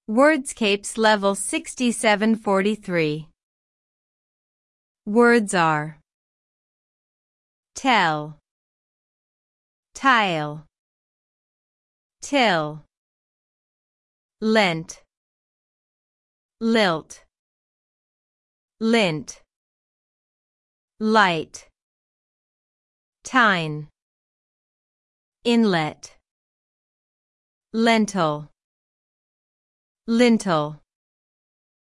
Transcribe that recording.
Wordscapes level 6743. Words are tell, tile, till, lent, lilt, lint, light, tine, inlet, lentil, lintel.